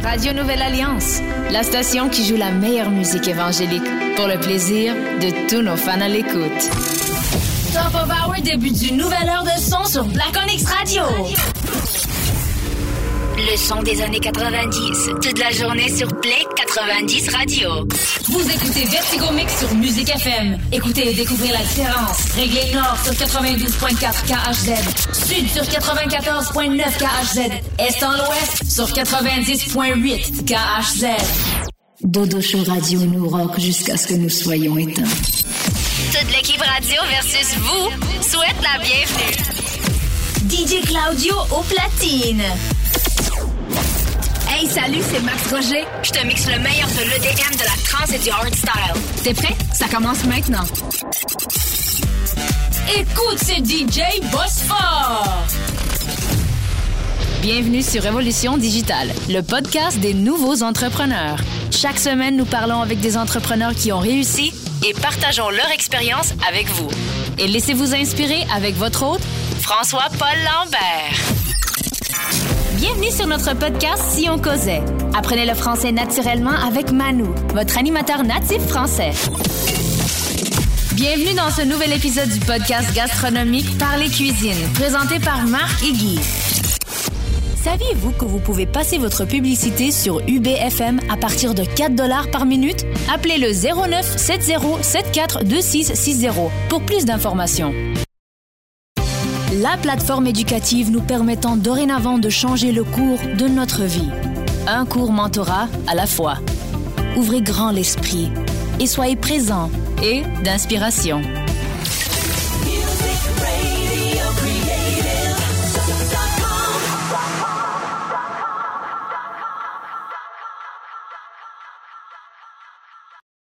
Radio Nouvelle Alliance, la station qui joue la meilleure musique évangélique pour le plaisir de tous nos fans à l'écoute. Top of Hour débute d'une nouvelle heure de son sur Black Onyx Radio. Le son des années 90, toute la journée sur Play 90 Radio. Vous écoutez Vertigo Mix sur Musique FM. Écoutez et découvrez la différence. Réglez Nord sur 92.4 KHZ, Sud sur 94.9 KHZ, Est en l'Ouest sur 90.8 KHZ. Dodo Show Radio nous rock jusqu'à ce que nous soyons éteints. Toute l'équipe radio versus vous souhaite la bienvenue. DJ Claudio au platine. Hey, salut, c'est Max Roger. Je te mixe le meilleur de l'EDM, de la trance et du hardstyle. T'es prêt? Ça commence maintenant. Écoute, c'est DJ Bosphore. Bienvenue sur Révolution Digitale, le podcast des nouveaux entrepreneurs. Chaque semaine, nous parlons avec des entrepreneurs qui ont réussi et partageons leur expérience avec vous. Et laissez-vous inspirer avec votre hôte, François-Paul Lambert. Bienvenue sur notre podcast Si on causait. Apprenez le français naturellement avec Manou, votre animateur natif français. Bienvenue dans ce nouvel épisode du podcast gastronomique Parler Cuisine, présenté par Marc et Guy. Saviez-vous que vous pouvez passer votre publicité sur UBFM à partir de 4$ par minute? Appelez le 09 70 74 2660 pour plus d'informations. La plateforme éducative nous permettant dorénavant de changer le cours de notre vie. Un cours mentorat à la fois. Ouvrez grand l'esprit et soyez présents et d'inspiration.